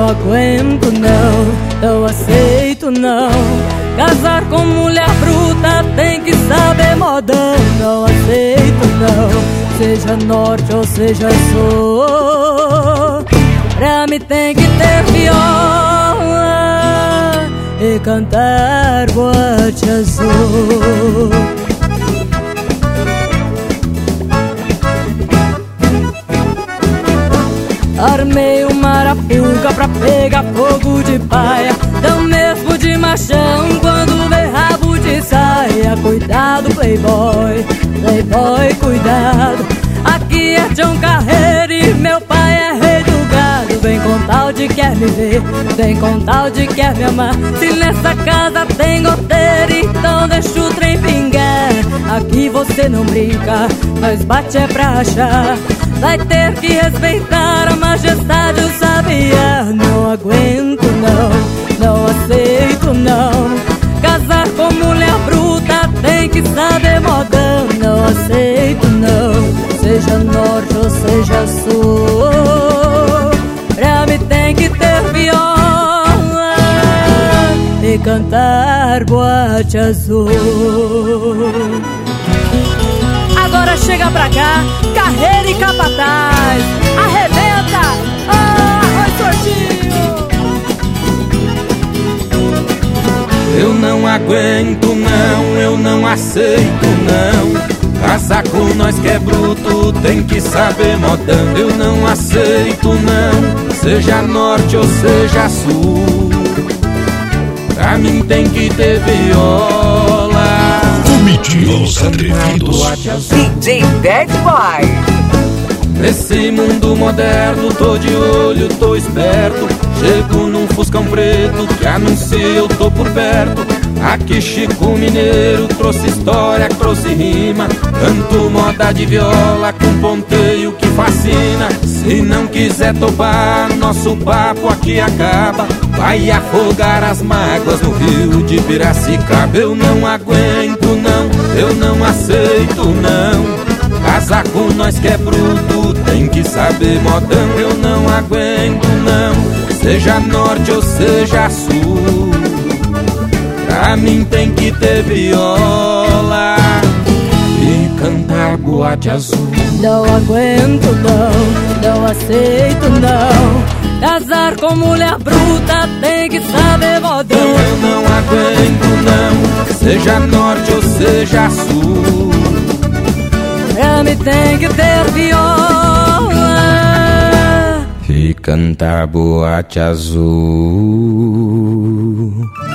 aguento não aceito não. Casar com mulher bruta tem que saber modão. Não aceito não, seja norte ou seja sul. Pra mim tem que ter viola e cantar boate azul. Armei uma arapuca pra pegar fogo de paia, tão mesmo de machão quando vê rabo de saia. Cuidado, playboy, playboy, cuidado. Aqui é John Carreiro e meu pai é rei do gado. Vem com tal de quer me ver, vem com tal de quer me amar. Se nessa casa tem goteira, então deixa o trem pingar. Aqui você não brinca, mas bate é pra achar. Vai ter que respeitar a majestade do sabiá. Não aguento não aceito não. Casar com mulher bruta tem que saber modão. Não aceito não, seja norte ou seja sul. Pra mim tem que ter viola e cantar boate azul. Agora chega pra cá, Carreiro e Capataz. Arrebenta! Arroz sortinho! Eu não aguento não, eu não aceito não. Casar com nós que é bruto tem que saber modão. Eu não aceito não, seja norte ou seja sul. Pra mim tem que ter viola. Os atrevidos. DJ Bad Boy. Nesse mundo moderno tô de olho, tô esperto. Chego num fuscão preto que anuncia eu tô por perto. Aqui Chico Mineiro trouxe história, trouxe rima. Canto moda de viola com ponteio que fascina. Se não quiser topar, nosso papo aqui acaba. Vai afogar as mágoas no rio de Piracicaba. Eu não aguento não, eu não aceito não. Casar com nós que é bruto tem que saber modão. Eu não aguento não, seja norte ou seja sul. Pra mim tem que ter viola e cantar boate azul. Não aguento não aceito não. Casar com mulher bruta tem que saber modão. Eu não aguento não, seja norte ou seja sul. Pra mim tem que ter viola e cantar boate azul.